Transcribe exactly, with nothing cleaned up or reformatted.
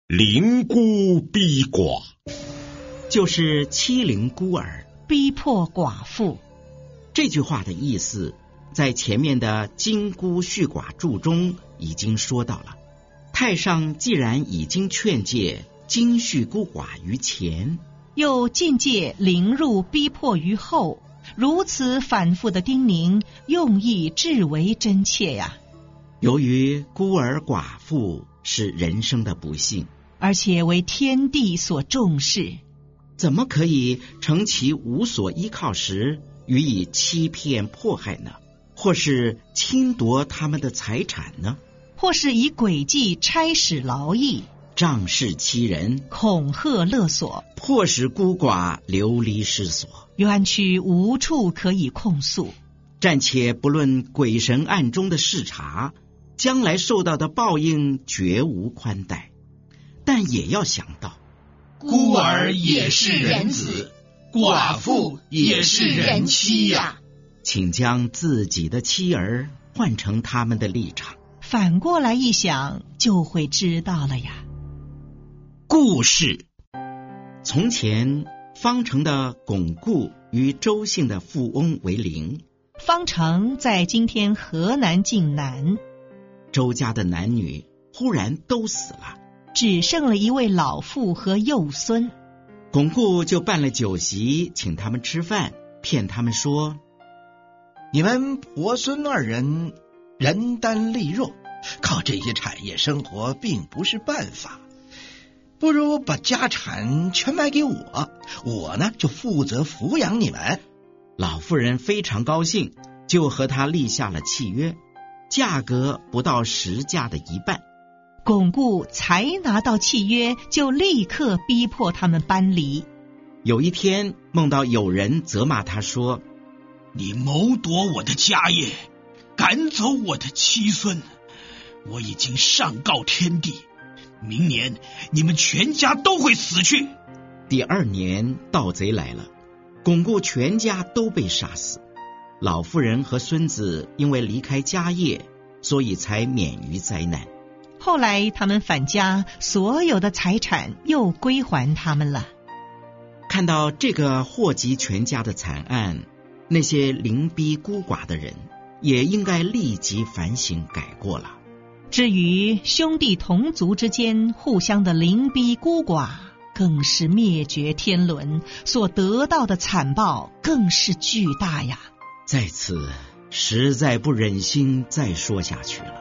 凌孤逼寡， 就是欺凌孤儿， 逼迫寡妇。 这句话的意思，在前面的《金孤续寡注》中已经说到了。太上既然已经劝诫金续孤寡于前， 又禁戒凌辱逼迫于后，如此反复的叮咛，用意至为真切呀。 由于孤儿寡妇是人生的不幸， 而且为天地所重视， 怎么可以乘其无所依靠时予以欺骗迫害呢？或是侵夺他们的财产呢？ 或是以诡计差使劳役， 仗势欺人， 恐吓勒索， 迫使孤寡流离失所， 冤屈无处可以控诉。 暂且不论鬼神暗中的视察，将来受到的报应绝无宽待，但也要想到， 孤儿也是人子，寡妇也是人妻呀。 请将自己的妻儿换成他们的立场， 反过来一想，就会知道了呀。 故事：从前，方城的巩固与周姓的富翁为邻。 方城在今天河南晋南。 周家的男女忽然都死了， 只剩了一位老妇和幼孙。 巩固就办了酒席，请他们吃饭，骗他们说： 你们婆孙二人人单力弱，靠这些产业生活并不是办法，不如把家产全买给我，我呢就负责抚养你们。 老妇人非常高兴，就和他立下了契约，价格不到实价的一半。 巩固才拿到契约，就立刻逼迫他们搬离。 有一天梦到有人责骂他说： 你谋夺我的家业，赶走我的妻孙，我已经上告天地，明年你们全家都会死去。 第二年盗贼来了，巩固全家都被杀死。老妇人和孙子因为离开家业，所以才免于灾难。 后来他们返家，所有的财产又归还他们了。 看到这个祸及全家的惨案，那些凌逼孤寡的人也应该立即反省改过了。 至于兄弟同族之间互相的凌逼孤寡，更是灭绝天伦，所得到的惨报更是巨大呀。 在此实在不忍心再说下去了。